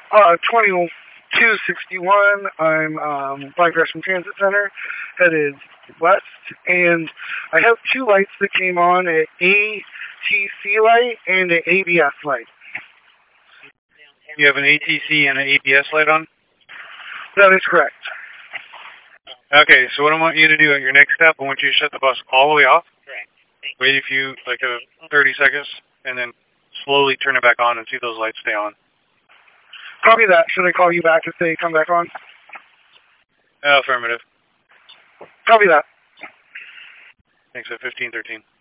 2261. I'm by Gresham Transit Center, headed west, and I have two lights that came on, an ATC light and an ABS light. You have an ATC and an ABS light on? That is correct. Okay, so what I want you to do at your next step, I want you to shut the bus all the way off. Wait a few, 30 seconds, and then slowly turn it back on and see those lights stay on. Copy that. Should I call you back if they come back on? Affirmative. Copy that. Thanks, at 1513.